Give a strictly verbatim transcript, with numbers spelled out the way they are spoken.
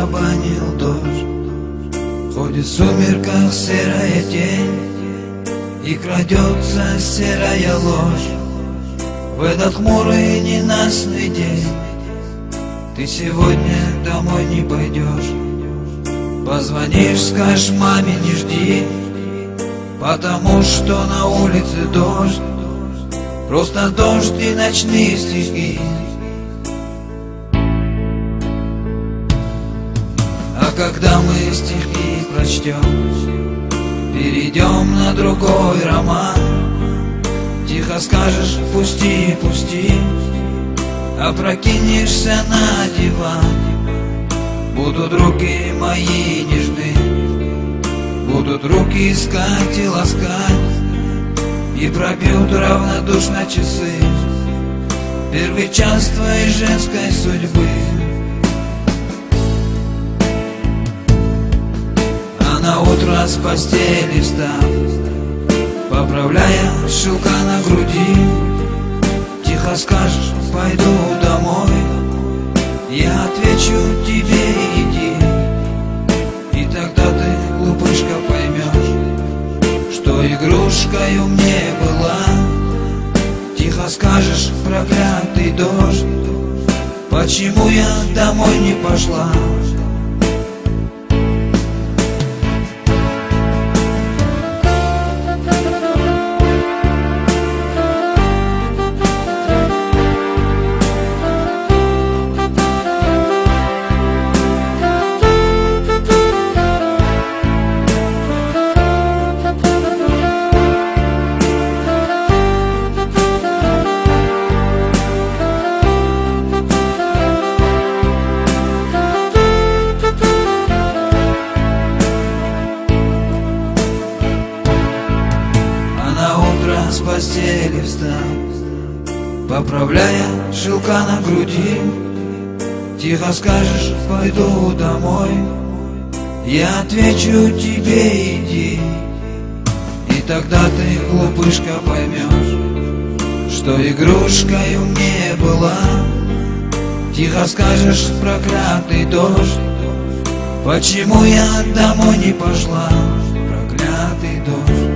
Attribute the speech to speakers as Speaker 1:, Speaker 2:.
Speaker 1: барабанил дождь. Ходит в сумерках серая тень, и крадется серая ложь. В этот хмурый ненастный день ты сегодня домой не пойдешь. Позвонишь, скажешь маме не жди, потому что на улице дождь. Просто дождь и ночные стихи. А когда мы стихи прочтем, перейдем на другой роман. Тихо скажешь пусти, пусти, опрокинешься на диван. Будут руки мои нежны, будут руки искать и ласкать, и пробьют равнодушно часы первый час твоей женской судьбы. А на утро с постели встав, поправляя шелка на груди, тихо скажешь пойду домой. Я отвечу тебе иди, и тогда ты, глупышка, поймешь, что игрушкою мне была. Тихо скажешь проклятый дождь, почему я домой не пошла. С постели встал, поправляя шелка на груди, тихо скажешь пойду домой. Я отвечу тебе иди, и тогда ты, глупышка, поймешь, что игрушкою мне была. Тихо скажешь проклятый дождь, почему я домой не пошла. Проклятый дождь.